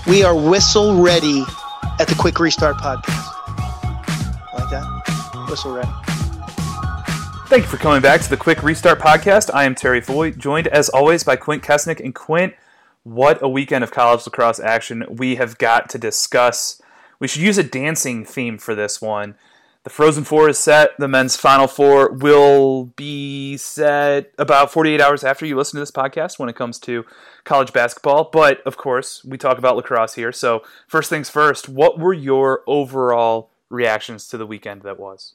We are whistle ready at the Quick Restart Podcast. Like that? Whistle ready. Thank you for coming back to the Quick Restart Podcast. I am Terry Foy, joined as always by Quint Kesnick. And Quint, what a weekend of college lacrosse action we have got to discuss. We should use a dancing theme for this one. The Frozen Four is set. The men's Final Four will be set about 48 hours after you listen to this podcast when it comes to college basketball. But, of course, we talk about lacrosse here. So, first things first, what were your overall reactions to the weekend that was?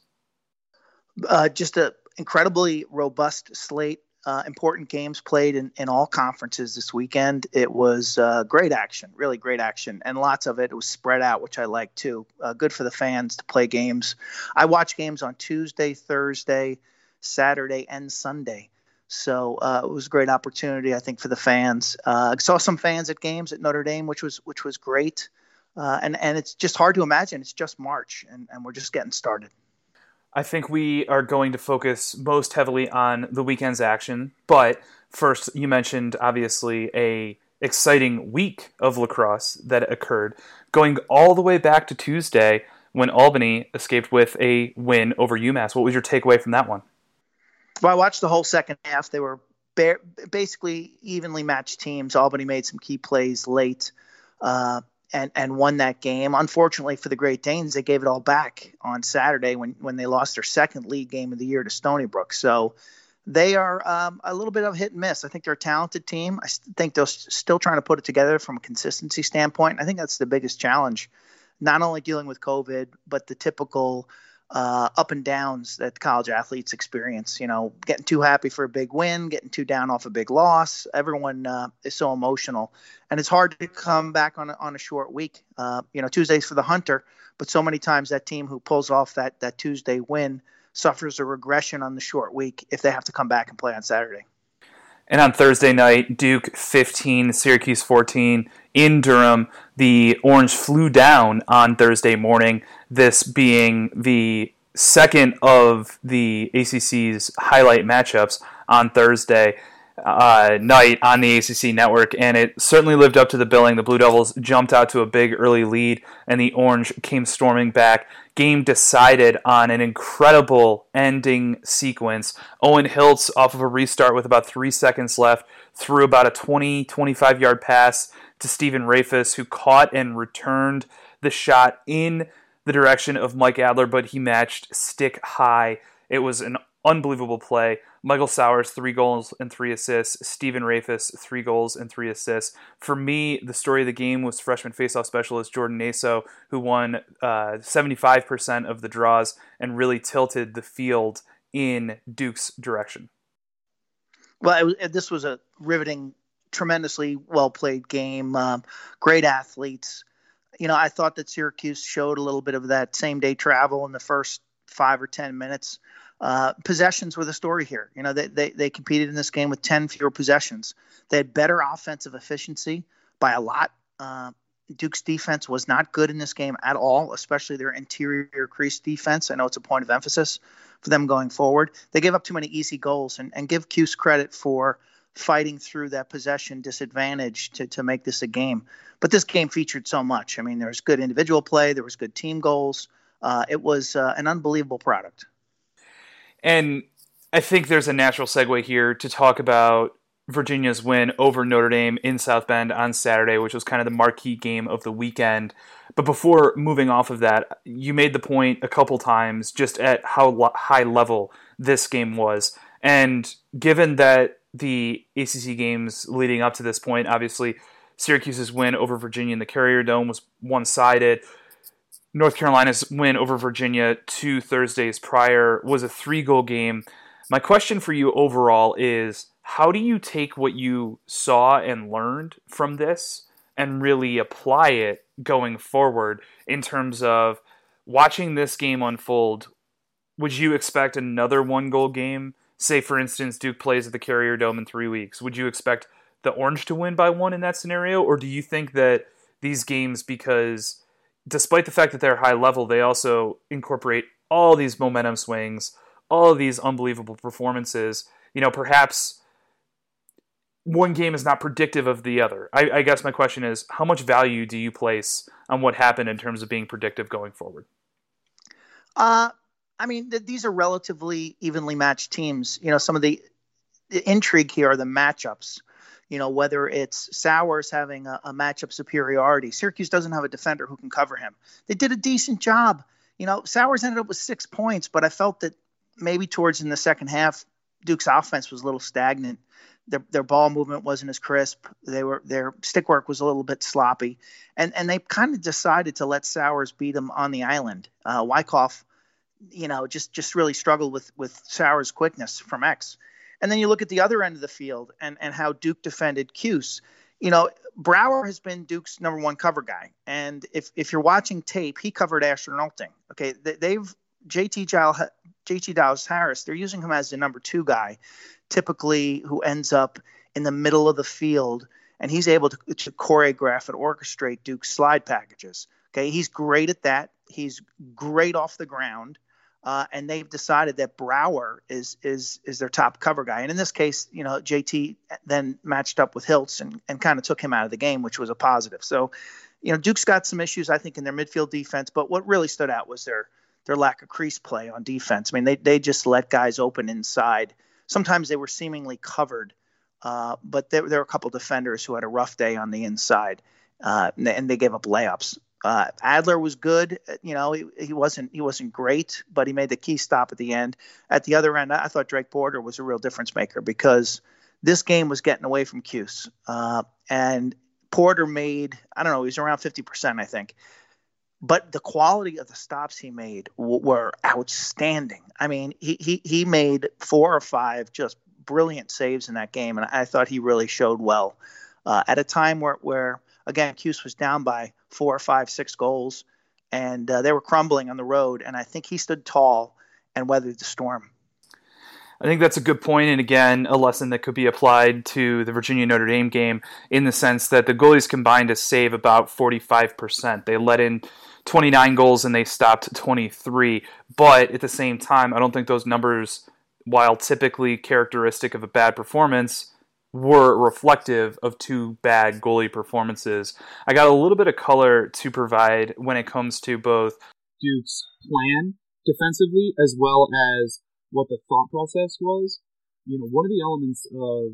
Just an incredibly robust slate. Important games played in all conferences this weekend. It was great action, really great action, and lots of it was spread out, which I like too. Good for the fans to play games. I watch games on Tuesday, Thursday, Saturday, and Sunday. So it was a great opportunity, I think, for the fans. I saw some fans at games at Notre Dame, which was great. And it's just hard to imagine. It's just March, and we're just getting started. I think we are going to focus most heavily on the weekend's action, but first, you mentioned, obviously, a exciting week of lacrosse that occurred, going all the way back to Tuesday when Albany escaped with a win over UMass. What was your takeaway from that one? Well, I watched the whole second half. They were basically evenly matched teams. Albany made some key plays late, and won that game. Unfortunately for the Great Danes, they gave it all back on Saturday when they lost their second league game of the year to Stony Brook. So they are a little bit of hit and miss. I think they're a talented team. I think they're still trying to put it together from a consistency standpoint. I think that's the biggest challenge, not only dealing with COVID, but the typical up and downs that college athletes experience. You know, getting too happy for a big win, getting too down off a big loss. Everyone is so emotional, and it's hard to come back on a short week. Tuesday's for the hunter, but so many times that team who pulls off that Tuesday win suffers a regression on the short week if they have to come back and play on Saturday. And on Thursday night, Duke 15, Syracuse 14 in Durham. The Orange flew down on Thursday morning, this being the second of the ACC's highlight matchups on Thursday night on the ACC network, and it certainly lived up to the billing. The Blue Devils jumped out to a big early lead, and the Orange came storming back. Game decided on an incredible ending sequence. Owen Hiltz, off of a restart with about 3 seconds left, threw about a 25-yard pass to Stephen Rafis, who caught and returned the shot in the direction of Mike Adler, but he matched stick high. It was an unbelievable play. Michael Sowers, 3 goals and 3 assists. Stephen Rafis, 3 goals and 3 assists. For me, the story of the game was freshman faceoff specialist Jordan Naso, who won 75% of the draws and really tilted the field in Duke's direction. Well, this was a riveting, tremendously well-played game. Great athletes. You know, I thought that Syracuse showed a little bit of that same-day travel in the first 5 or 10 minutes. Possessions were the story here. You know, they competed in this game with 10 fewer possessions. They had better offensive efficiency by a lot. Duke's defense was not good in this game at all, especially their interior crease defense. I know it's a point of emphasis for them going forward. They gave up too many easy goals, and give Cuse credit for fighting through that possession disadvantage to make this a game. But this game featured so much. I mean, there was good individual play. There was good team goals. It was an unbelievable product. And I think there's a natural segue here to talk about Virginia's win over Notre Dame in South Bend on Saturday, which was kind of the marquee game of the weekend. But before moving off of that, you made the point a couple times just at how high level this game was. And given that the ACC games leading up to this point, obviously Syracuse's win over Virginia in the Carrier Dome was one-sided. North Carolina's win over Virginia 2 Thursdays prior was a 3-goal game. My question for you overall is, how do you take what you saw and learned from this and really apply it going forward in terms of watching this game unfold? Would you expect another 1-goal game? Say, for instance, Duke plays at the Carrier Dome in 3 weeks. Would you expect the Orange to win by 1 in that scenario? Or do you think that these games, because despite the fact that they're high level, they also incorporate all these momentum swings, all of these unbelievable performances, you know, perhaps one game is not predictive of the other. I guess my question is, how much value do you place on what happened in terms of being predictive going forward? I mean, these are relatively evenly matched teams. Some of the intrigue here are the matchups. Whether it's Sowers having a matchup superiority. Syracuse doesn't have a defender who can cover him. They did a decent job. Sowers ended up with 6 points, but I felt that maybe towards in the second half, Duke's offense was a little stagnant. Their ball movement wasn't as crisp. Their stick work was a little bit sloppy, and they kind of decided to let Sowers beat them on the island. Wyckoff, just really struggled with Sowers' quickness from X. And then you look at the other end of the field and how Duke defended Cuse. Brower has been Duke's number one cover guy. And if you're watching tape, he covered Asher Nolting. Okay, they've JT Dallas Harris, they're using him as the number 2 guy, typically who ends up in the middle of the field, and he's able to choreograph and orchestrate Duke's slide packages. Okay, he's great at that. He's great off the ground. And they've decided that Brower is their top cover guy. And in this case, JT then matched up with Hiltz and kind of took him out of the game, which was a positive. So, Duke's got some issues, I think, in their midfield defense. But what really stood out was their lack of crease play on defense. I mean, they just let guys open inside. Sometimes they were seemingly covered, but there were a couple defenders who had a rough day on the inside, and they gave up layups. Adler was good. He wasn't great, but he made the key stop at the end. At the other end, I thought Drake Porter was a real difference maker because this game was getting away from Cuse. And Porter made, I don't know, he was around 50%, I think. But the quality of the stops he made were outstanding. I mean, he made 4 or 5 just brilliant saves in that game, and I thought he really showed well. At a time where again, Cuse was down by 4, 5, 6 goals, and they were crumbling on the road. And I think he stood tall and weathered the storm. I think that's a good point, and again, a lesson that could be applied to the Virginia-Notre Dame game in the sense that the goalies combined to save about 45%. They let in 29 goals and they stopped 23. But at the same time, I don't think those numbers, while typically characteristic of a bad performance, were reflective of 2 bad goalie performances. I got a little bit of color to provide when it comes to both Duke's plan defensively as well as what the thought process was. One of the elements of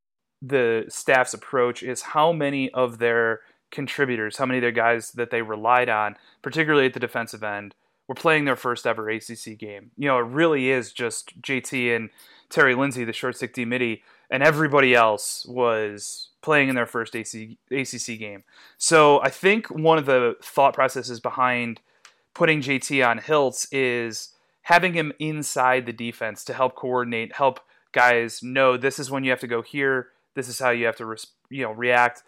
the staff's approach is how many of their contributors, how many of their guys that they relied on, particularly at the defensive end, were playing their first ever ACC game. It really is just JT and Terry Lindsay, the short stick D-Midi, and everybody else was playing in their first ACC game. So I think one of the thought processes behind putting JT on Hiltz is having him inside the defense to help coordinate, help guys know this is when you have to go here, this is how you have to react.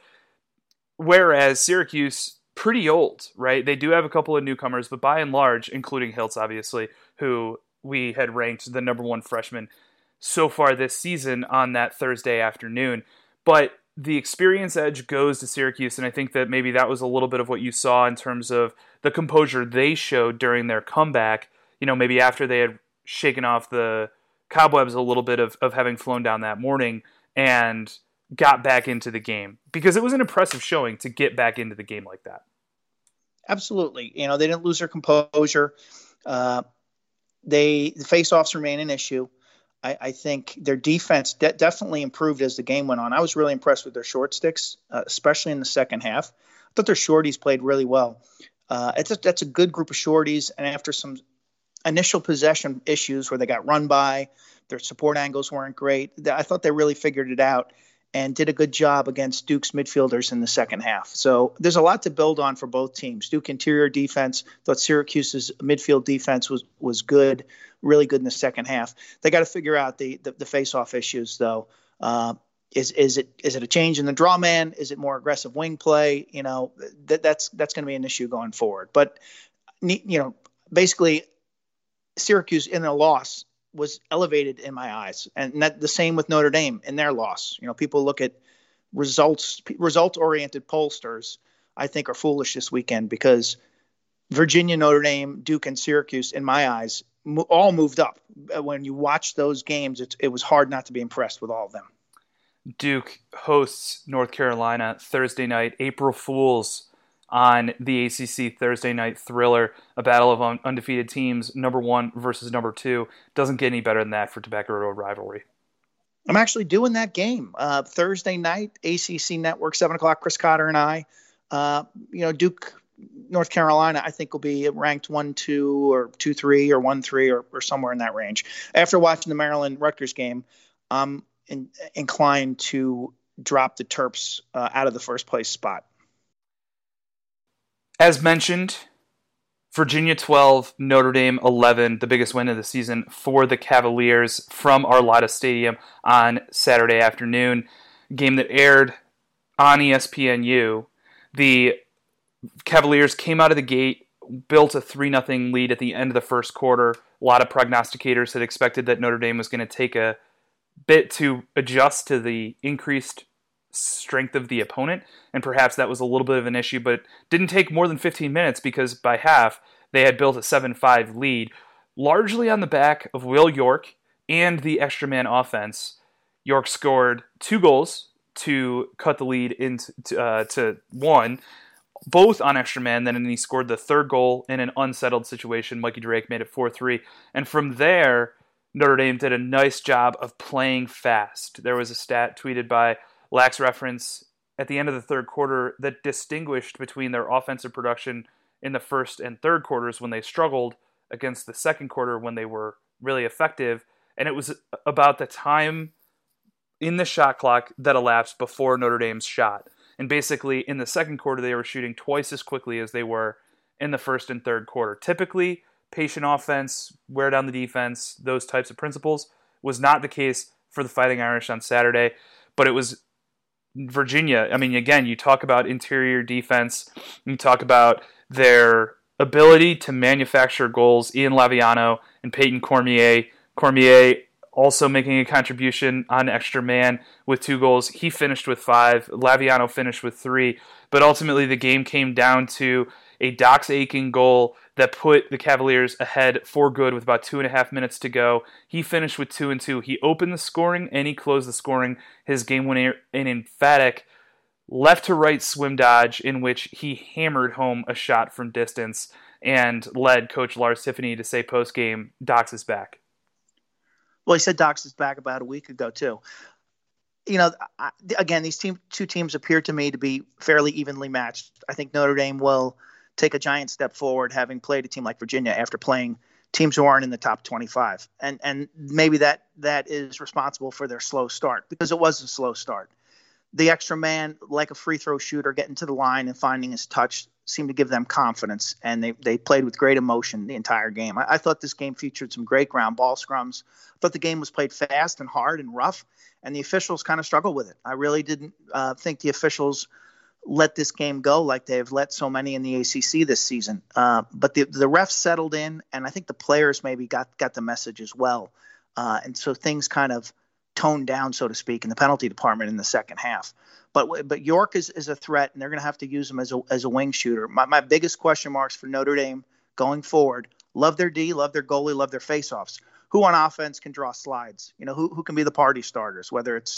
Whereas Syracuse, pretty old, right? They do have a couple of newcomers, but by and large, including Hiltz, obviously, who we had ranked the number 1 freshman so far this season on that Thursday afternoon. But the experience edge goes to Syracuse, and I think that maybe that was a little bit of what you saw in terms of the composure they showed during their comeback, maybe after they had shaken off the cobwebs a little bit of having flown down that morning and got back into the game. Because it was an impressive showing to get back into the game like that. Absolutely. They didn't lose their composure. The face-offs remain an issue. I think their defense definitely improved as the game went on. I was really impressed with their short sticks, especially in the second half. I thought their shorties played really well. That's a good group of shorties, and after some initial possession issues where they got run by, their support angles weren't great, I thought they really figured it out and did a good job against Duke's midfielders in the second half. So there's a lot to build on for both teams. Duke interior defense, thought Syracuse's midfield defense was good, really good in the second half. They got to figure out the face-off issues, though. Is it a change in the draw man? Is it more aggressive wing play? That's going to be an issue going forward. But basically, Syracuse in their loss was elevated in my eyes, and the same with Notre Dame in their loss. People look at result-oriented pollsters, I think, are foolish this weekend because Virginia, Notre Dame, Duke, and Syracuse, in my eyes, all moved up. When you watch those games, it was hard not to be impressed with all of them. Duke hosts North Carolina Thursday night. April Fools on the ACC Thursday night thriller, a battle of undefeated teams, number 1 versus number 2. Doesn't get any better than that for Tobacco Road rivalry. I'm actually doing that game Thursday night, ACC Network, 7 o'clock. Chris Cotter and I. Duke, North Carolina, I think will be ranked 1-2 or 2-3 or 1-3 or somewhere in that range. After watching the Maryland Rutgers game, I'm inclined to drop the Terps out of the first place spot. As mentioned, Virginia 12, Notre Dame 11, the biggest win of the season for the Cavaliers from Arlada Stadium on Saturday afternoon. Game that aired on ESPNU. The Cavaliers came out of the gate, built a 3-0 lead at the end of the first quarter. A lot of prognosticators had expected that Notre Dame was going to take a bit to adjust to the increased strength of the opponent, and perhaps that was a little bit of an issue, but it didn't take more than 15 minutes because by half they had built a 7-5 lead, largely on the back of Will York and the extra man offense. York scored 2 goals to cut the lead into to 1, both on extra man. Then he scored the 3rd goal in an unsettled situation. Mikey Drake made it 4-3, and from there Notre Dame did a nice job of playing fast. There was a stat tweeted by Lax Reference at the end of the 3rd quarter that distinguished between their offensive production in the 1st and 3rd quarters when they struggled against the 2nd quarter when they were really effective. And it was about the time in the shot clock that elapsed before Notre Dame's shot. And basically in the 2nd quarter, they were shooting twice as quickly as they were in the 1st and 3rd quarter. Typically, patient offense, wear down the defense, those types of principles was not the case for the Fighting Irish on Saturday, but it was Virginia. I mean, again, you talk about interior defense, you talk about their ability to manufacture goals. Ian Laviano and Peyton Cormier. Cormier also making a contribution on extra man with 2 goals. He finished with 5. Laviano finished with 3. But ultimately, the game came down to a Dox Aitken goal that put the Cavaliers ahead for good with about 2.5 minutes to go. He finished with 2 and 2. He opened the scoring and he closed the scoring. His game winner, an emphatic left to right swim dodge in which he hammered home a shot from distance and led Coach Lars Tiffany to say post-game, Dox is back. Well, he said Dox is back about a week ago, too. Again, these two teams appear to me to be fairly evenly matched. I think Notre Dame will take a giant step forward, having played a team like Virginia after playing teams who aren't in the top 25. And maybe that is responsible for their slow start, because it was a slow start. The extra man, like a free throw shooter, getting to the line and finding his touch seemed to give them confidence, and they played with great emotion the entire game. I thought this game featured some great ground ball scrums. I thought the game was played fast and hard and rough, and the officials kind of struggled with it. I really didn't think the officials let this game go like they've let so many in the ACC this season. But the refs settled in, and I think the players maybe got the message as well. And so things kind of toned down, so to speak, in the penalty department in the second half. But York is a threat, and they're going to have to use him as a wing shooter. My biggest question marks for Notre Dame going forward: love their D, love their goalie, love their faceoffs. Who on offense can draw slides? Who can be the party starters? Whether it's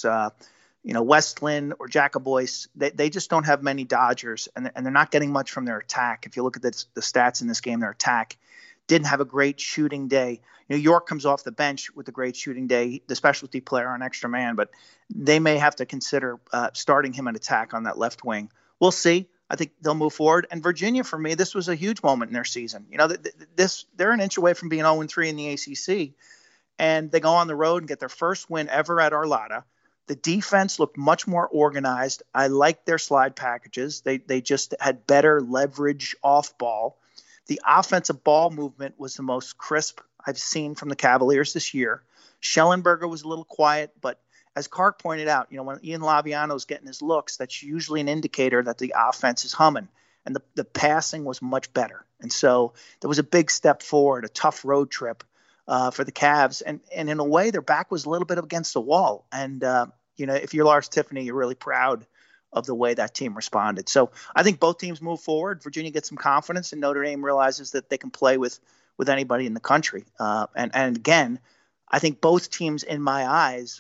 Westlin or Jacoboyce, they just don't have many dodgers, and they're not getting much from their attack. If you look at the stats in this game, their attack didn't have a great shooting day. York comes off the bench with a great shooting day, the specialty player on extra man, but they may have to consider starting him an attack on that left wing. We'll see. I think they'll move forward. And Virginia, for me, this was a huge moment in their season. They're an inch away from being 0-3 in the ACC, and they go on the road and get their first win ever at Arlada. The defense looked much more organized. I liked their slide packages. They just had better leverage off ball. The offensive ball movement was the most crisp I've seen from the Cavaliers this year. Schellenberger was a little quiet, but as Clark pointed out, when Ian Laviano's getting his looks, that's usually an indicator that the offense is humming, and the passing was much better. And so there was a big step forward, a tough road trip for the Cavs. And in a way, their back was a little bit against the wall. And, if you're Lars Tiffany, you're really proud of the way that team responded. So I think both teams move forward. Virginia gets some confidence, and Notre Dame realizes that they can play with anybody in the country. And again, I think both teams, in my eyes,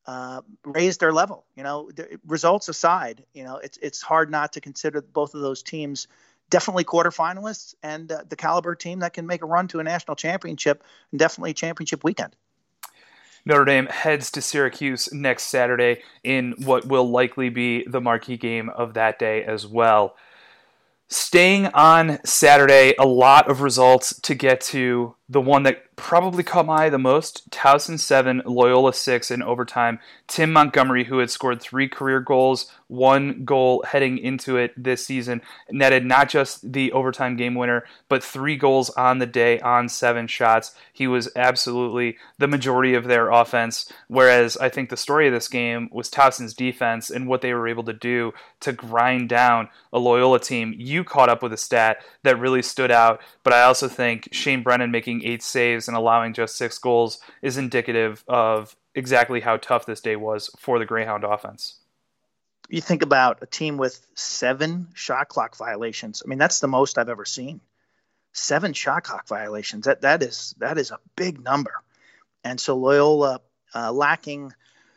raised their level. Results aside, it's hard not to consider both of those teams definitely quarterfinalists and the caliber team that can make a run to a national championship and definitely a championship weekend. Notre Dame heads to Syracuse next Saturday in what will likely be the marquee game of that day as well. Staying on Saturday, a lot of results to get to. The one that probably caught my eye the most, Towson 7, Loyola 6 in overtime. Tim Montgomery, who had scored 3 career goals, 1 goal heading into it this season, netted not just the overtime game winner, but 3 goals on the day on 7 shots. He was absolutely the majority of their offense, whereas I think the story of this game was Towson's defense and what they were able to do to grind down a Loyola team. You caught up with a stat that really stood out, but I also think Shane Brennan making 8 saves and allowing just 6 goals is indicative of exactly how tough this day was for the Greyhound offense. You think about a team with 7 shot clock violations. I mean, that's the most I've ever seen. 7 shot clock violations. That is a big number. And so Loyola lacking.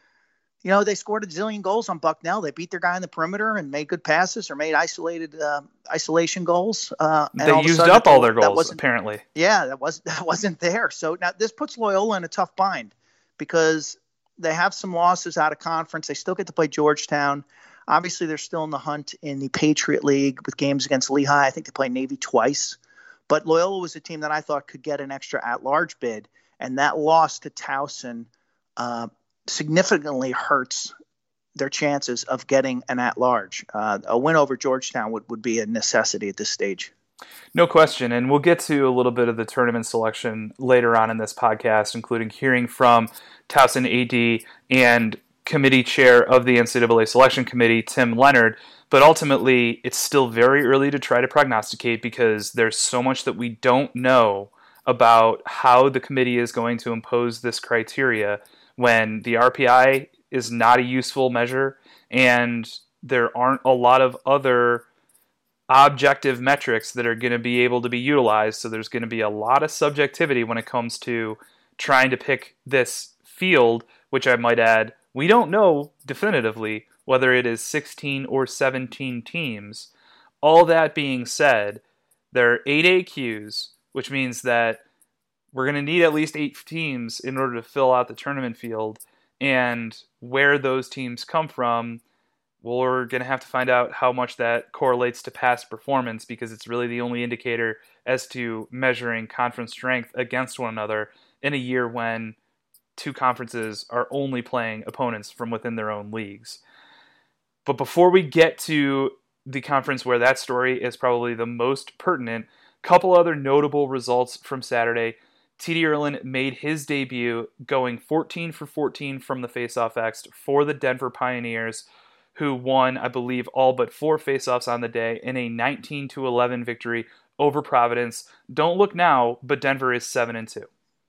They scored a zillion goals on Bucknell. They beat their guy in the perimeter and made good passes or made isolation goals. They used up all their goals, apparently. Yeah, that wasn't there. So now this puts Loyola in a tough bind because they have some losses out of conference. They still get to play Georgetown. Obviously, they're still in the hunt in the Patriot League with games against Lehigh. I think they play Navy twice. But Loyola was a team that I thought could get an extra at-large bid, and that loss to Towson significantly hurts their chances of getting an at-large. A win over Georgetown would be a necessity at this stage. No question, and we'll get to a little bit of the tournament selection later on in this podcast, including hearing from Towson AD and committee chair of the NCAA Selection Committee, Tim Leonard. But ultimately, it's still very early to try to prognosticate because there's so much that we don't know about how the committee is going to impose this criteria when the RPI is not a useful measure and there aren't a lot of other objective metrics that are going to be able to be utilized. So there's going to be a lot of subjectivity when it comes to trying to pick this field, which I might add, we don't know definitively whether it is 16 or 17 teams. All that being said, there are 8 AQs, which means that we're going to need at least 8 teams in order to fill out the tournament field. And where those teams come from, we're going to have to find out how much that correlates to past performance because it's really the only indicator as to measuring conference strength against one another in a year when 2 conferences are only playing opponents from within their own leagues. But before we get to the conference where that story is probably the most pertinent, couple other notable results from Saturday. TD Ierlan made his debut going 14 for 14 from the faceoff X for the Denver Pioneers, who won, I believe, all but 4 faceoffs on the day in a 19-11 victory over Providence. Don't look now, but Denver is 7-2.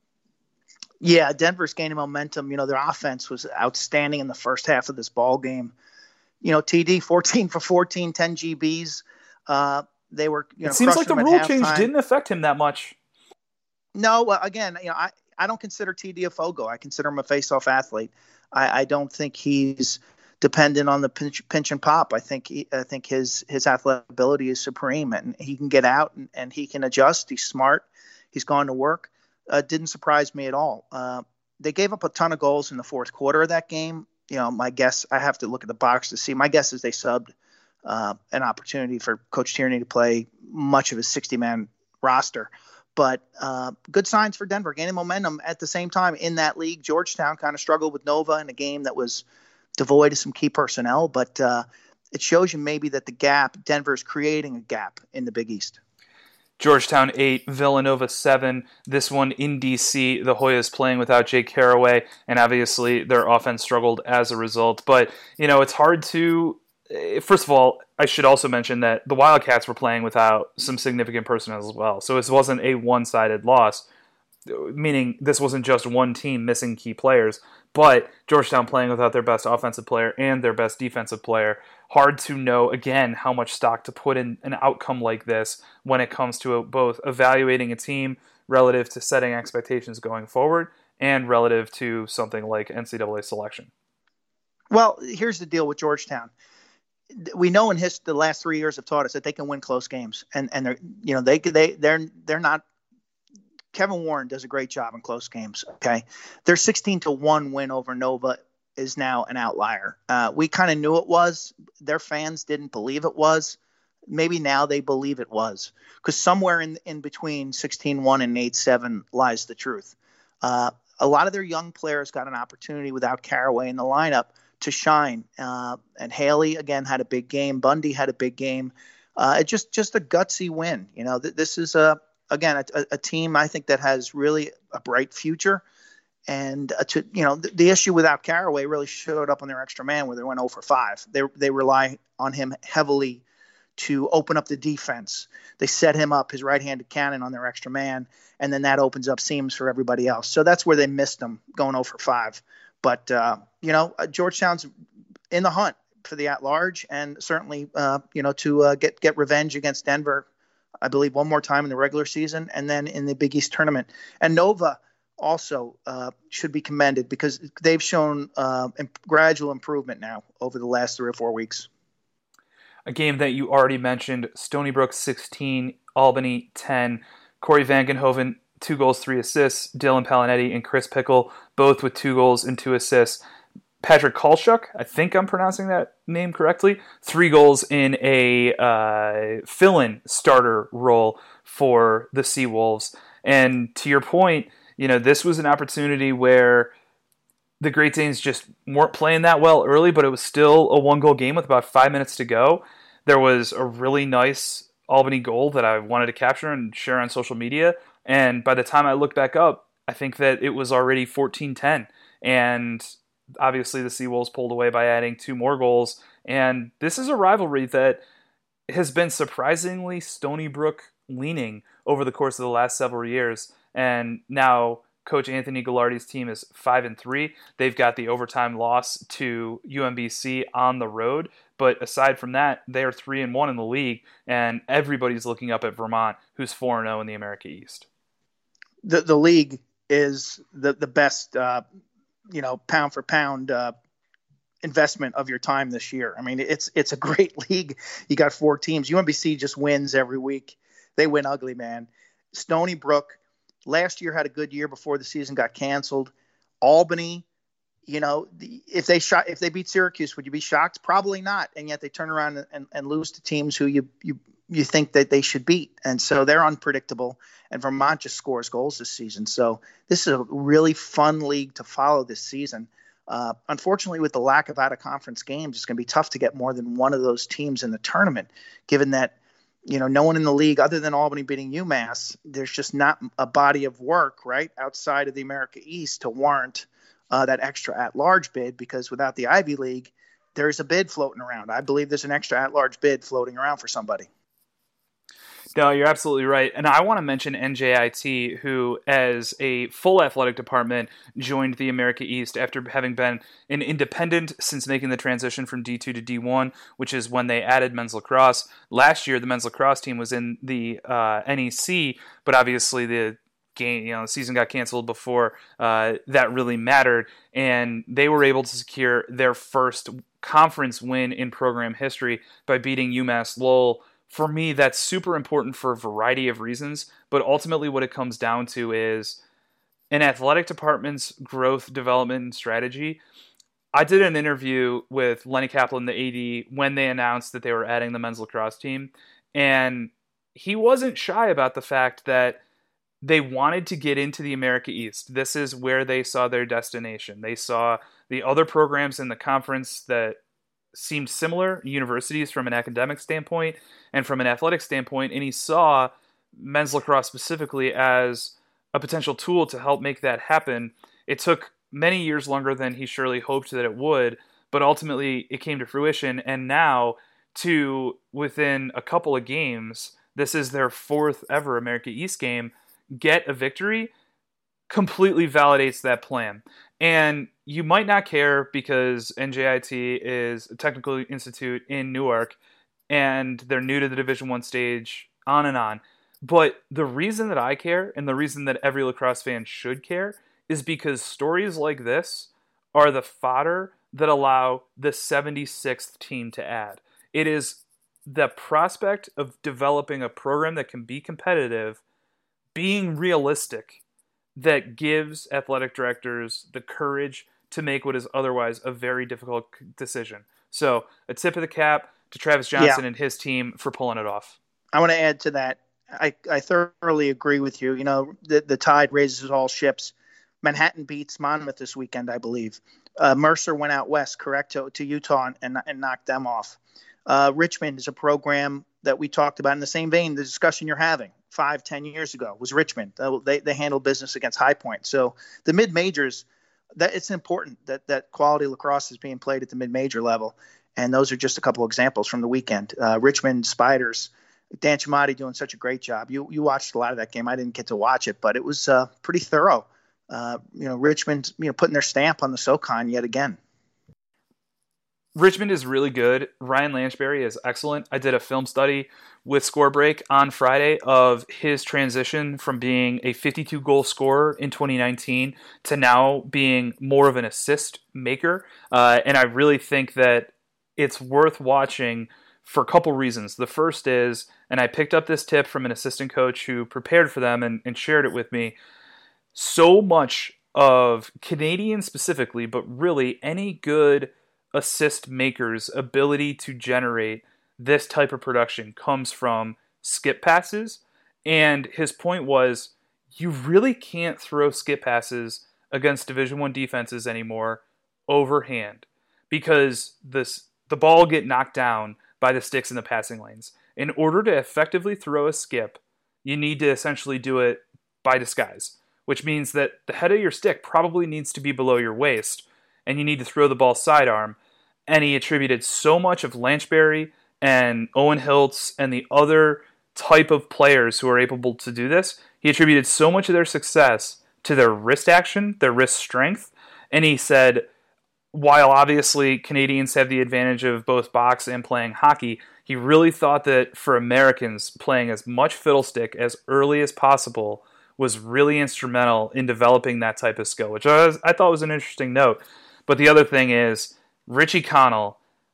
Yeah, Denver's gaining momentum. Their offense was outstanding in the first half of this ball game. TD 14 for 14, 10 GBs. They were, it seems like the rule change didn't affect him that much. No, again, I don't consider TD a Fogo. I consider him a face-off athlete. I don't think he's dependent on the pinch and pop. I think his athletic ability is supreme, and he can get out and he can adjust. He's smart. He's gone to work. Didn't surprise me at all. They gave up a ton of goals in the fourth quarter of that game. My guess, I have to look at the box to see. My guess is they subbed an opportunity for Coach Tierney to play much of his 60-man roster. But good signs for Denver, gaining momentum at the same time in that league. Georgetown kind of struggled with Nova in a game that was devoid of some key personnel. But it shows you maybe that the gap, Denver is creating a gap in the Big East. Georgetown 8, Villanova 7. This one in D.C. The Hoyas playing without Jake Caraway, and obviously their offense struggled as a result. But, it's hard to... First of all, I should also mention that the Wildcats were playing without some significant personnel as well. So this wasn't a one-sided loss, meaning this wasn't just one team missing key players, but Georgetown playing without their best offensive player and their best defensive player. Hard to know, again, how much stock to put in an outcome like this when it comes to both evaluating a team relative to setting expectations going forward and relative to something like NCAA selection. Well, here's the deal with Georgetown. We know in the last 3 years have taught us that they can win close games, and they're they're not. Kevin Warren does a great job in close games. Okay, their 16-1 win over Nova is now an outlier. We kind of knew it was. Their fans didn't believe it was. Maybe now they believe it was, because somewhere in between 16-1 and 8-7 lies the truth. A lot of their young players got an opportunity without Caraway in the lineup to shine. And Haley, again, had a big game. Bundy had a big game. It's just a gutsy win. This is, a team, I think, that has really a bright future. And, the issue without Caraway really showed up on their extra man where they went 0 for 5. They rely on him heavily to open up the defense. They set him up, his right-handed cannon, on their extra man, and then that opens up seams for everybody else. So that's where they missed him, going 0 for 5. But, Georgetown's in the hunt for the at-large, and certainly, to get revenge against Denver, I believe, one more time in the regular season, and then in the Big East tournament. And Nova also should be commended, because they've shown gradual improvement now over the last 3 or 4 weeks. A game that you already mentioned, Stony Brook 16, Albany 10. Corey Vangenhoven, 2 goals, 3 assists. Dylan Palinetti and Chris Pickle, both with 2 goals and 2 assists. Patrick Kalchuk, I think I'm pronouncing that name correctly, 3 goals in a fill-in starter role for the Seawolves. And to your point, this was an opportunity where the Great Danes just weren't playing that well early, but it was still a 1-goal game with about 5 minutes to go. There was a really nice Albany goal that I wanted to capture and share on social media. And by the time I looked back up, I think that it was already 14-10. And obviously the Seawolves pulled away by adding 2 more goals. And this is a rivalry that has been surprisingly Stony Brook leaning over the course of the last several years. And now Coach Anthony Gallardi's team is 5-3. They've got the overtime loss to UMBC on the road, but aside from that, they are 3-1 in the league, and everybody's looking up at Vermont, who's 4-0 in the America East. The league is the best, pound for pound investment of your time this year. I mean, it's a great league. You got 4 teams. UMBC just wins every week. They win ugly, man. Stony Brook last year had a good year before the season got canceled. Albany, if they beat Syracuse, would you be shocked? Probably not. And yet they turn around and lose to teams who you think that they should beat. And so they're unpredictable. And Vermont just scores goals this season. So this is a really fun league to follow this season. Unfortunately, with the lack of out-of-conference games, it's going to be tough to get more than one of those teams in the tournament, given that no one in the league other than Albany beating UMass, there's just not a body of work, right, outside of the America East to warrant that extra at-large bid, because without the Ivy League, there's a bid floating around. I believe there's an extra at-large bid floating around for somebody. No, you're absolutely right. And I want to mention NJIT, who, as a full athletic department, joined the America East after having been an independent since making the transition from D2 to D1, which is when they added men's lacrosse. Last year, the men's lacrosse team was in the NEC, but obviously the game, the season got canceled before that really mattered, and they were able to secure their first conference win in program history by beating UMass Lowell. For me, that's super important for a variety of reasons, but ultimately what it comes down to is an athletic department's growth, development, and strategy. I did an interview with Lenny Kaplan, the AD, when they announced that they were adding the men's lacrosse team, and he wasn't shy about the fact that they wanted to get into the America East. This is where they saw their destination. They saw the other programs in the conference that seemed similar, universities from an academic standpoint and from an athletic standpoint, and he saw men's lacrosse specifically as a potential tool to help make that happen. It took many years longer than he surely hoped that it would, but ultimately it came to fruition, and now, within a couple of games, this is their 4th ever America East game, get a victory completely validates that plan. And you might not care because NJIT is a technical institute in Newark and they're new to the Division I stage, on and on. But the reason that I care, and the reason that every lacrosse fan should care, is because stories like this are the fodder that allow the 76th team to add. It is the prospect of developing a program that can be competitive, being realistic, that gives athletic directors the courage to make what is otherwise a very difficult decision. So a tip of the cap to Travis Johnson and his team for pulling it off. I want to add to that. I thoroughly agree with you. You know, the tide raises all ships. Manhattan beats Monmouth this weekend, I believe. Mercer went out west, correct, to Utah and knocked them off. Richmond is a program that we talked about in the same vein. The discussion you're having 5-10 years ago was Richmond. They handled business against High Point. So the mid-majors, that it's important that quality lacrosse is being played at the mid-major level. And those are just a couple examples from the weekend. Richmond Spiders, Dan Chamati doing such a great job. You watched a lot of that game. I didn't get to watch it, but it was pretty thorough. Richmond, putting their stamp on the SoCon yet again. Richmond is really good. Ryan Lanchbury is excellent. I did a film study with Scorebreak on Friday of his transition from being a 52-goal scorer in 2019 to now being more of an assist maker. And I really think that it's worth watching for a couple reasons. The first is, and I picked up this tip from an assistant coach who prepared for them and shared it with me, so much of Canadian specifically, but really any good assist maker's ability to generate this type of production comes from skip passes. And his point was, you really can't throw skip passes against Division I defenses anymore overhand because the ball get knocked down by the sticks in the passing lanes. In order to effectively throw a skip, you need to essentially do it by disguise, which means that the head of your stick probably needs to be below your waist, and you need to throw the ball sidearm. And he attributed so much of Lanchbury and Owen Hiltz and the other type of players who are able to do this. He attributed so much of their success to their wrist action, their wrist strength. And he said, while obviously Canadians have the advantage of both box and playing hockey, he really thought that for Americans, playing as much fiddlestick as early as possible was really instrumental in developing that type of skill, which I thought was an interesting note. But the other thing is, Richie Connell,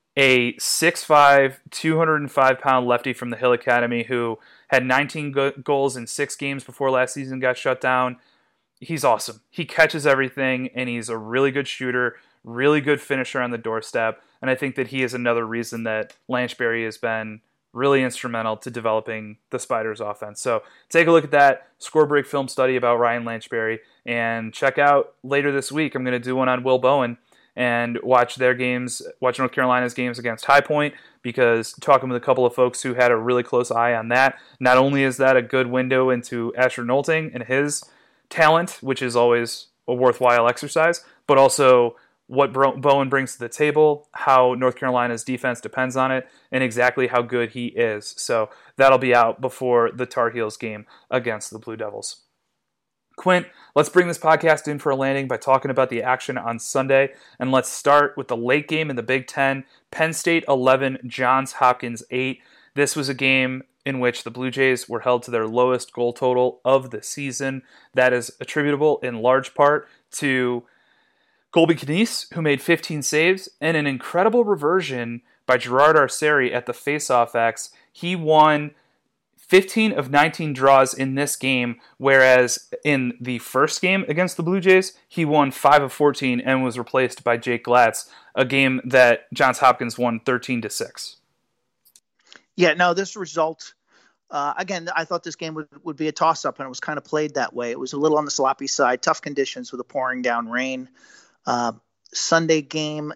a 6'5", 205-pound lefty from the Hill Academy who had 19 goals in 6 games before last season got shut down. He's awesome. He catches everything, and he's a really good shooter, really good finisher on the doorstep, and I think that he is another reason that Lanchbury has been really instrumental to developing the Spiders offense. So take a look at that Scorebreak film study about Ryan Lanchbury, and check out later this week, I'm going to do one on Will Bowen, and watch their games, watch North Carolina's games against High Point, because talking with a couple of folks who had a really close eye on that, not only is that a good window into Asher Nolting and his talent, which is always a worthwhile exercise, but also what Bowen brings to the table, how North Carolina's defense depends on it, and exactly how good he is. So that'll be out before the Tar Heels game against the Blue Devils. Quint, let's bring this podcast in for a landing by talking about the action on Sunday, and let's start with the late game in the Big Ten. Penn State 11, Johns Hopkins 8. This was a game in which the Blue Jays were held to their lowest goal total of the season. That is attributable in large part to Colby Knies, who made 15 saves, and an incredible reversion by Gerard Arceri at the faceoff X. He won 15 of 19 draws in this game, whereas in the first game against the Blue Jays, he won 5 of 14 and was replaced by Jake Glatz, a game that Johns Hopkins won 13-6. Yeah, no, this result, again, I thought this game would be a toss-up, and it was kind of played that way. It was a little on the sloppy side, tough conditions with the pouring down rain. Sunday game,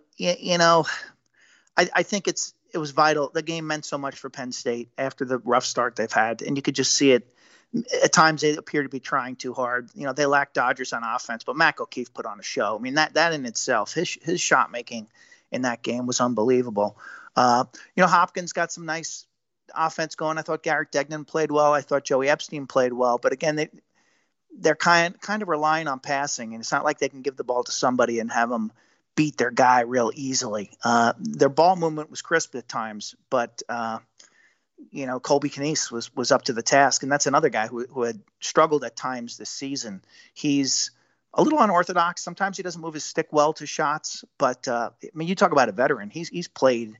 I think it was vital. The game meant so much for Penn State after the rough start they've had, and you could just see it. At times they appear to be trying too hard. They lack Dodgers on offense, but Mac O'Keefe put on a show. I mean, that in itself, his shot making in that game was unbelievable. Hopkins got some nice offense going. I thought Garrett Degnan played well. I thought Joey Epstein played well, but again, they're kind of relying on passing, and it's not like they can give the ball to somebody and have them beat their guy real easily. Their ball movement was crisp at times, but Colby Knies was up to the task, and that's another guy who had struggled at times this season. He's a little unorthodox. Sometimes he doesn't move his stick well to shots, but I mean, you talk about a veteran. He's played,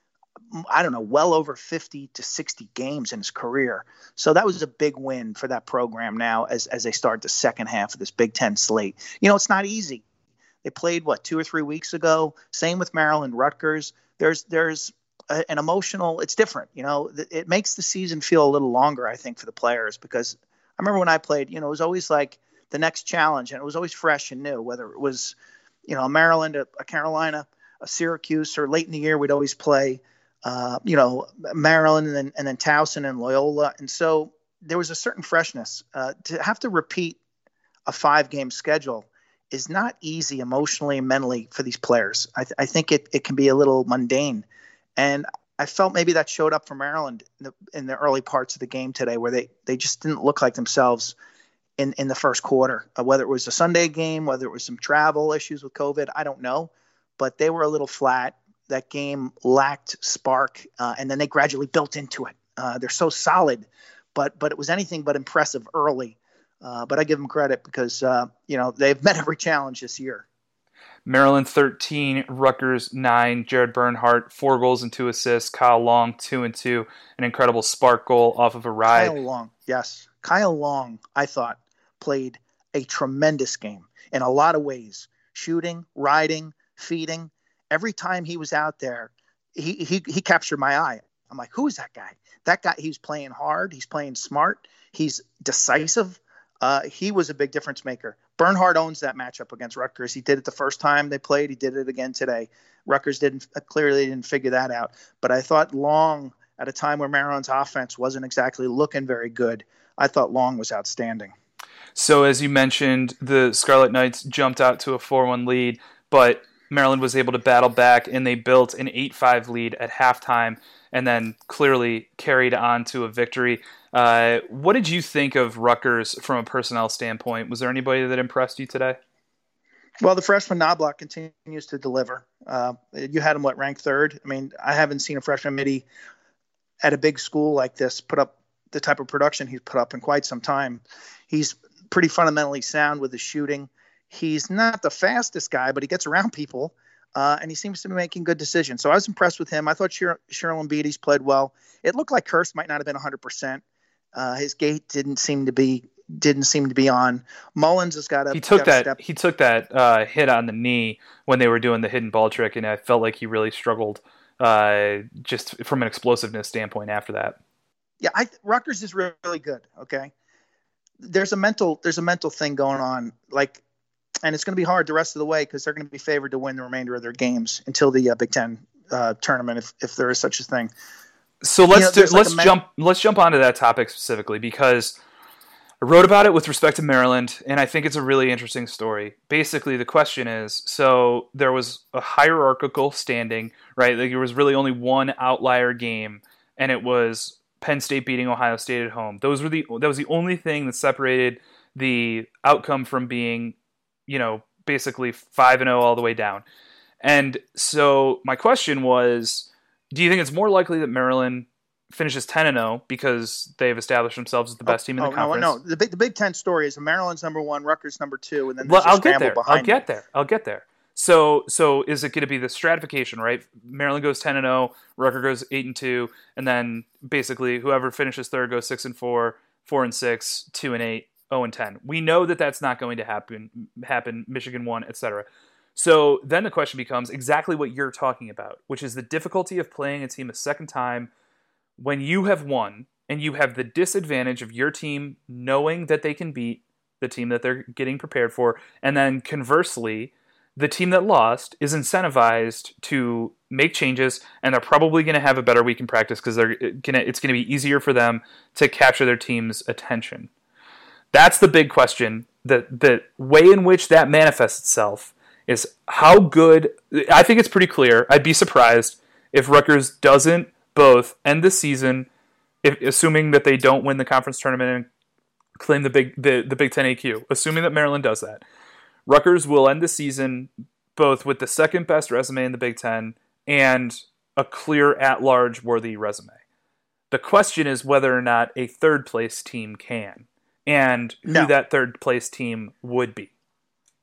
I don't know, well over 50 to 60 games in his career. So that was a big win for that program now as they start the second half of this Big Ten slate. You know, it's not easy. They played, 2 or 3 weeks ago? Same with Maryland, Rutgers. There's an emotional, it's different. You know, it makes the season feel a little longer, I think, for the players, because I remember when I played, you know, it was always like the next challenge, and it was always fresh and new, whether it was, you know, a Maryland, a Carolina, a Syracuse, or late in the year, we'd always play, you know, Maryland and then Towson and Loyola. And so there was a certain freshness. To have to repeat a 5-game schedule is not easy emotionally and mentally for these players. I think it can be a little mundane. And I felt maybe that showed up for Maryland in the early parts of the game today, where they just didn't look like themselves in the first quarter, whether it was a Sunday game, whether it was some travel issues with COVID, I don't know, but they were a little flat. That game lacked spark, and then they gradually built into it. They're so solid, but it was anything but impressive early. But I give them credit because, you know, they've met every challenge this year. Maryland 13, Rutgers 9, Jared Bernhardt 4 goals and 2 assists, Kyle Long 2 and 2, an incredible spark goal off of a ride. Kyle Long, yes. Kyle Long, I thought, played a tremendous game in a lot of ways. Shooting, riding, feeding. Every time he was out there, he captured my eye. I'm like, who is that guy? That guy, he's playing hard. He's playing smart. He's decisive. He was a big difference maker. Bernhardt owns that matchup against Rutgers. He did it the first time they played. He did it again today. Rutgers clearly didn't figure that out. But I thought Long, at a time where Maryland's offense wasn't exactly looking very good, I thought Long was outstanding. So as you mentioned, the Scarlet Knights jumped out to a 4-1 lead, but Maryland was able to battle back, and they built an 8-5 lead at halftime and then clearly carried on to a victory. What did you think of Rutgers from a personnel standpoint? Was there anybody that impressed you today? Well, the freshman Knobloch continues to deliver. You had him, ranked third? I mean, I haven't seen a freshman midi at a big school like this put up the type of production he's put up in quite some time. He's pretty fundamentally sound with his shooting. He's not the fastest guy, but he gets around people, and he seems to be making good decisions. So I was impressed with him. I thought Sherlin Beatty's played well. It looked like Hurst might not have been 100%. His gait didn't seem to be on. Mullins has got a he took that hit on the knee when they were doing the hidden ball trick, and I felt like he really struggled just from an explosiveness standpoint after that. Yeah, Rutgers is really good. Okay, there's a mental thing going on, and it's going to be hard the rest of the way because they're going to be favored to win the remainder of their games until the Big Ten tournament, if there is such a thing. So let's jump onto that topic specifically, because I wrote about it with respect to Maryland, and I think it's a really interesting story. Basically, the question is, so there was a hierarchical standing, right? Like, there was really only one outlier game, and it was Penn State beating Ohio State at home. That was the only thing that separated the outcome from being, basically 5-0 all the way down. And so my question was, do you think it's more likely that Maryland finishes 10-0 because they've established themselves as the best team in the conference? No. The Big Ten story is Maryland's number 1, Rutgers number 2, and then there's a scramble behind. I'll get there. So is it going to be the stratification, right? Maryland goes 10-0, Rutgers goes 8-2, and then basically whoever finishes third goes 6-4, 4-6, 2-8, 0-10. We know that that's not going to happen. Michigan won, etc. So then the question becomes exactly what you're talking about, which is the difficulty of playing a team a second time when you have won and you have the disadvantage of your team knowing that they can beat the team that they're getting prepared for, and then conversely, the team that lost is incentivized to make changes, and they're probably going to have a better week in practice because it's going to be easier for them to capture their team's attention. That's the big question. The way in which that manifests itself is how good. I think it's pretty clear. I'd be surprised if Rutgers doesn't both end the season, assuming that they don't win the conference tournament and claim the Big Ten AQ. Assuming that Maryland does that, Rutgers will end the season both with the second best resume in the Big Ten and a clear at-large worthy resume. The question is whether or not a third place team can, and who that third place team would be.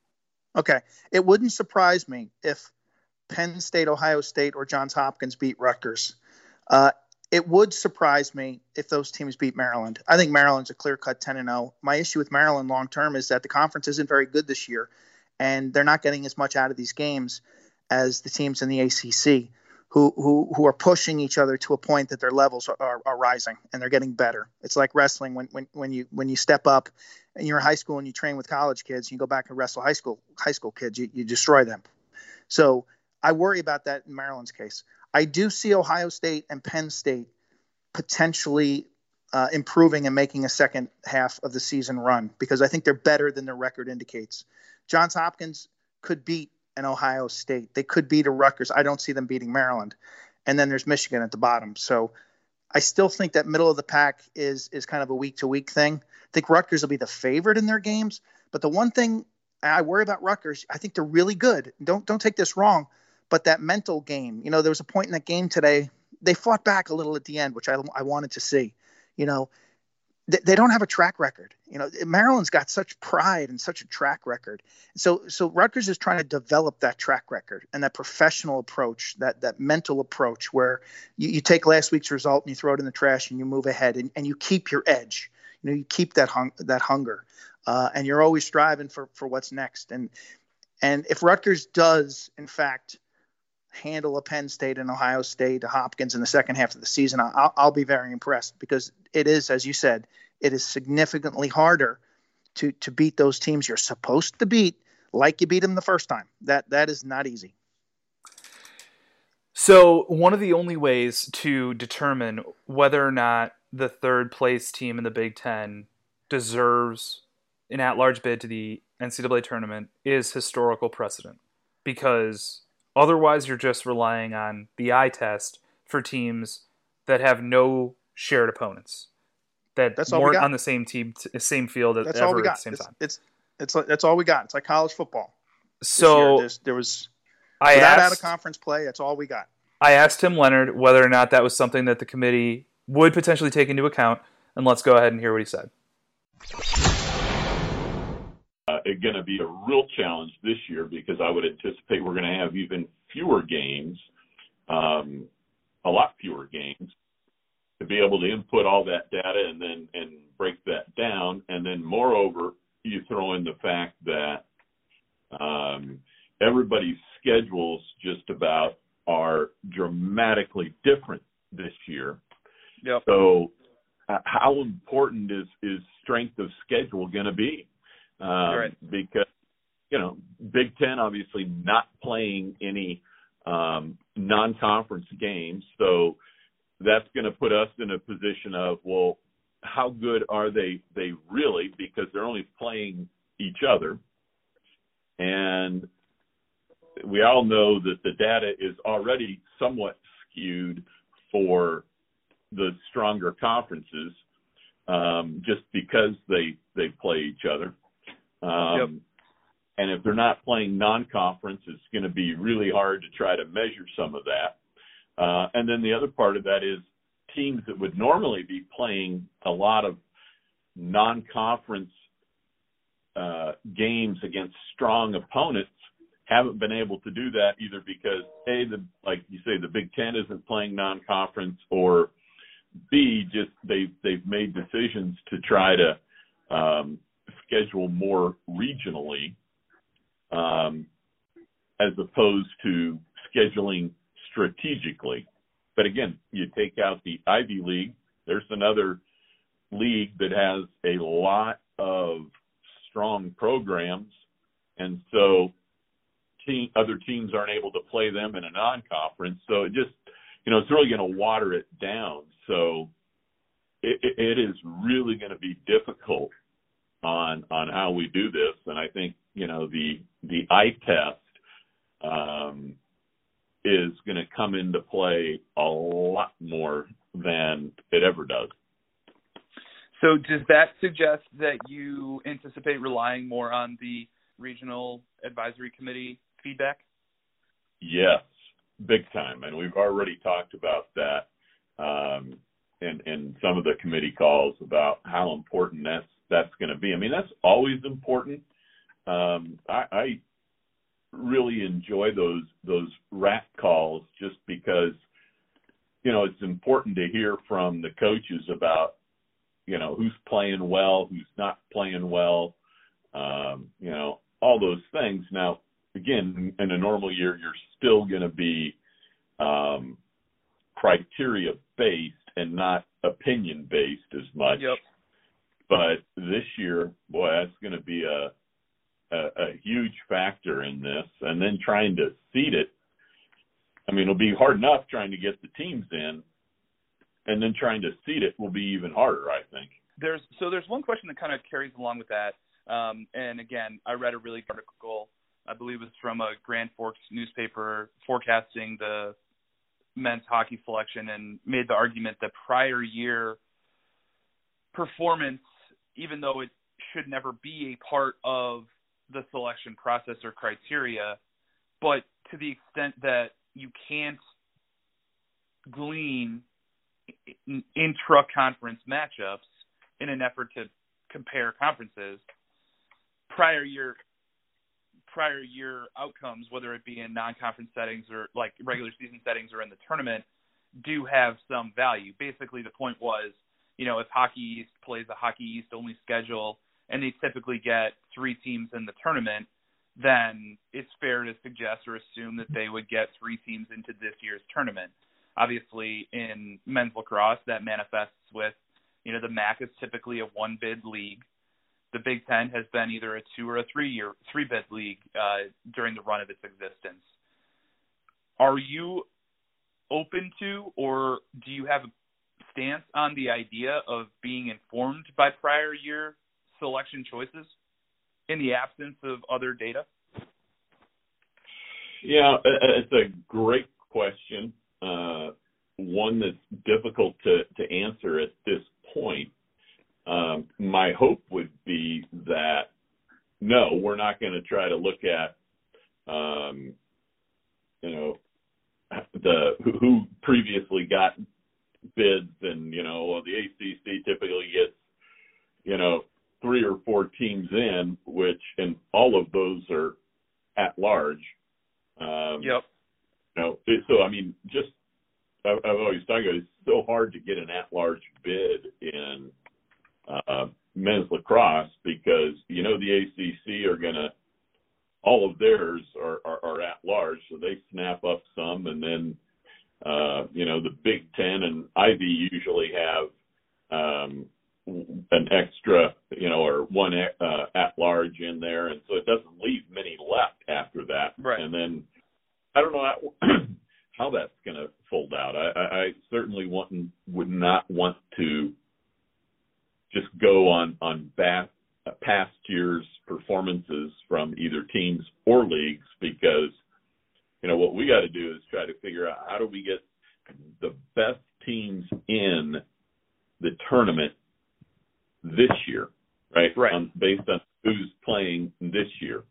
Okay. It wouldn't surprise me if Penn State, Ohio State, or Johns Hopkins beat Rutgers. Uh, it would surprise me if those teams beat Maryland. I think Maryland's a clear-cut 10-0. My issue with Maryland long-term is that the conference isn't very good this year, and they're not getting as much out of these games as the teams in the ACC, who are pushing each other to a point that their levels are rising and they're getting better. It's like wrestling when you step up and you're in high school and you train with college kids, you go back and wrestle high school kids, you destroy them. So I worry about that in Maryland's case. I do see Ohio State and Penn State potentially improving and making a second half of the season run because I think they're better than their record indicates. Johns Hopkins could beat an Ohio State. They could beat a Rutgers. I don't see them beating Maryland. And then there's Michigan at the bottom. So I still think that middle of the pack is kind of a week-to-week thing. I think Rutgers will be the favorite in their games. But the one thing I worry about Rutgers, I think they're really good. Don't take this wrong, but that mental game. There was a point in that game today. They fought back a little at the end, which I wanted to see. They don't have a track record. Maryland's got such pride and such a track record. So Rutgers is trying to develop that track record and that professional approach, that mental approach where you take last week's result and you throw it in the trash and you move ahead and you keep your edge. You keep that hunger, and you're always striving for what's next. And if Rutgers does, in fact, handle a Penn State and Ohio State, a Hopkins in the second half of the season, I'll be very impressed because it is, as you said, it is significantly harder to beat those teams you're supposed to beat like you beat them the first time. That is not easy. So one of the only ways to determine whether or not the third place team in the Big Ten deserves an at-large bid to the NCAA tournament is historical precedent, because otherwise you're just relying on the eye test for teams that have no shared opponents, that weren't on the same team, same field at the same time. That's all we got. It's like college football. So there was without out of conference play. That's all we got. I asked Tim Leonard whether or not that was something that the committee would potentially take into account, and let's go ahead and hear what he said. It's going to be a real challenge this year because I would anticipate we're going to have even fewer games, a lot fewer games, to be able to input all that data and break that down. And then moreover, you throw in the fact that everybody's schedules just about are dramatically different this year. Yep. So how important is strength of schedule going to be? Right. Because, Big Ten obviously not playing any non-conference games. So that's going to put us in a position of, well, how good are they really? Because they're only playing each other. And we all know that the data is already somewhat skewed for the stronger conferences, just because they play each other. Yep. And if they're not playing non-conference, it's going to be really hard to try to measure some of that. And then the other part of that is teams that would normally be playing a lot of non-conference games against strong opponents haven't been able to do that either because, A, like you say, the Big Ten isn't playing non-conference, or B, just they've made decisions to try to schedule more regionally as opposed to scheduling strategically. But again, you take out the Ivy League, there's another league that has a lot of strong programs, and so other teams aren't able to play them in a non-conference. So it just, it's really going to water it down. So it is really going to be difficult on how we do this. And I think, the eye test is going to come into play a lot more than it ever does. So does that suggest that you anticipate relying more on the regional advisory committee feedback? Yes, big time. And we've already talked about that in some of the committee calls about how important that's going to be. I mean, that's always important. I really enjoy those rat calls just because, it's important to hear from the coaches about, who's playing well, who's not playing well, all those things. Now, again, in a normal year, you're still going to be criteria-based and not opinion-based as much. Yep. But this year, boy, that's going to be a huge factor in this. And then trying to seed it, it'll be hard enough trying to get the teams in, and then trying to seed it will be even harder, I think. There's one question that kind of carries along with that. And again, I read a really good article, I believe it was from a Grand Forks newspaper forecasting the men's hockey selection, and made the argument that prior year performance, even though it should never be a part of the selection process or criteria, but to the extent that you can't glean intra-conference matchups in an effort to compare conferences, prior year outcomes, whether it be in non-conference settings or like regular season settings or in the tournament, do have some value. Basically, the point was, if Hockey East plays a Hockey East only schedule and they typically get 3 teams in the tournament, then it's fair to suggest or assume that they would get 3 teams into this year's tournament. Obviously, in men's lacrosse, that manifests with, the MAC is typically a 1-bid league. The Big Ten has been either a 2 or a 3-bid league during the run of its existence. Are you open to, or do you have a stance on the idea of being informed by prior year selection choices in the absence of other data? Yeah, it's a great question. One that's difficult to answer at this point. My hope would be that, no, we're not going to try to look at, who previously got bids, and, the ACC typically gets, 3 or 4 teams in, and all of those are at large. Yep. I've always talked about, it's so hard to get an at-large bid in men's lacrosse because, the ACC are going to, all of theirs are at large, so they snap up some, and then, the Big Ten and Ivy usually have an extra, or one at large in there, and so it doesn't leave many left after that. Right. And then I don't know how that's going to fold out. I certainly would not want to just go on past year's performances from either teams or leagues, because what we got to do is try to figure out how do we get the best teams in the tournament this year, right? Based on who's playing this year.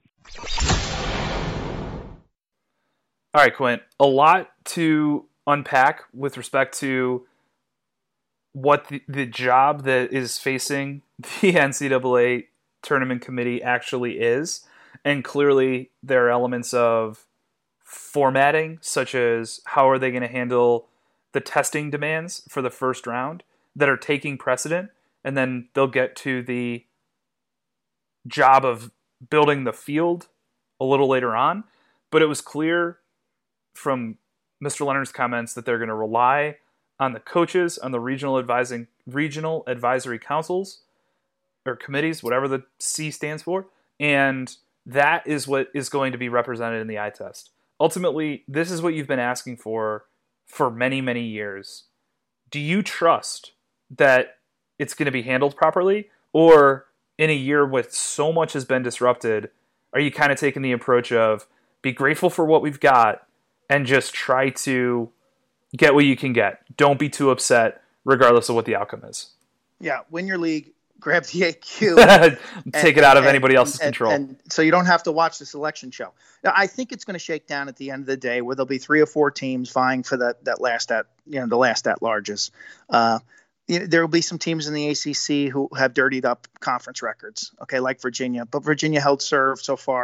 All right, Quint, a lot to unpack with respect to what the job that is facing the NCAA tournament committee actually is. And clearly there are elements of formatting, such as how are they going to handle the testing demands for the first round, that are taking precedent. And then they'll get to the job of building the field a little later on. But it was clear from Mr. Leonard's comments that they're going to rely on the coaches, on the regional advisory councils or committees, whatever the C stands for. And that is what is going to be represented in the eye test. Ultimately, this is what you've been asking for many, many years. Do you trust that it's going to be handled properly? Or in a year with so much has been disrupted, are you kind of taking the approach of be grateful for what we've got and just try to get what you can get? Don't be too upset regardless of what the outcome is. Yeah, win your league, grab the AQ. Take it out of anybody else's control. And so you don't have to watch the selection show. Now, I think it's going to shake down at the end of the day where there'll be 3 or 4 teams vying for the last at larges. There will be some teams in the ACC who have dirtied up conference records, okay, like Virginia. But Virginia held serve so far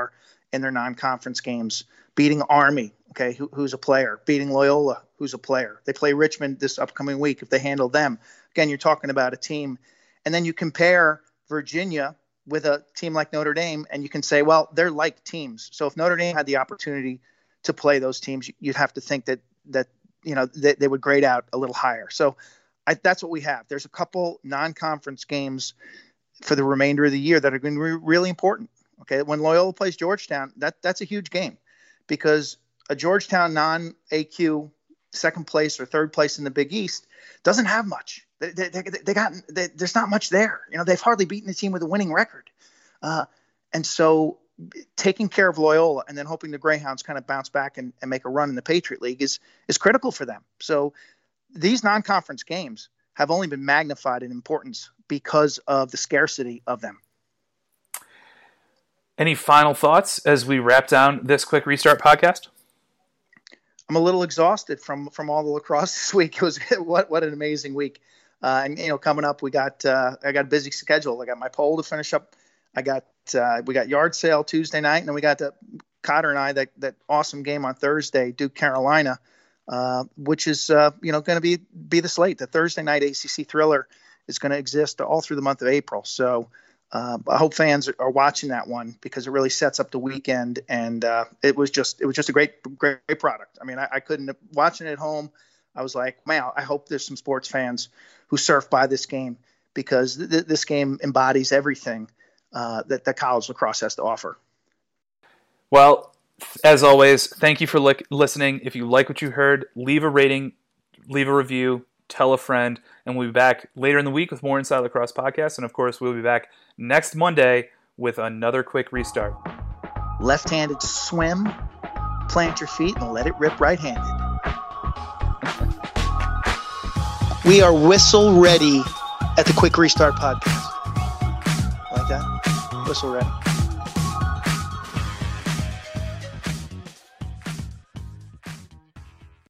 in their non-conference games, beating Army, okay, who's a player, beating Loyola, who's a player. They play Richmond this upcoming week. If they handle them, again, you're talking about a team. And then you compare Virginia with a team like Notre Dame, and you can say, well, they're like teams. So if Notre Dame had the opportunity to play those teams, you'd have to think that they would grade out a little higher. So that's what we have. There's a couple non-conference games for the remainder of the year that are going to be really important. Okay, when Loyola plays Georgetown, that's a huge game, because a Georgetown non-AQ second place or third place in the Big East doesn't have much. There's not much there. They've hardly beaten a team with a winning record, and so taking care of Loyola and then hoping the Greyhounds kind of bounce back and make a run in the Patriot League is critical for them. So these non-conference games have only been magnified in importance because of the scarcity of them. Any final thoughts as we wrap down this Quick Restart podcast? I'm a little exhausted from all the lacrosse this week. It was what an amazing week. And coming up, I got a busy schedule. I got my poll to finish up. we got yard sale Tuesday night, and then we got Cotter and I that awesome game on Thursday, Duke Carolina, which is going to be the slate. The Thursday night ACC thriller is going to exist all through the month of April. So I hope fans are watching that one, because it really sets up the weekend, and it was just a great product. I mean, I couldn't, watching it at home, I was like, man, I hope there's some sports fans who surf by this game, because this game embodies everything that college lacrosse has to offer. Well, as always, thank you for listening. If you like what you heard, leave a rating, leave a review, tell a friend, and we'll be back later in the week with more Inside Lacrosse Podcast. And of course, we'll be back next Monday with another Quick Restart. Left-handed swim, plant your feet, and let it rip right-handed. We are whistle ready at the Quick Restart Podcast. Like that? Whistle ready.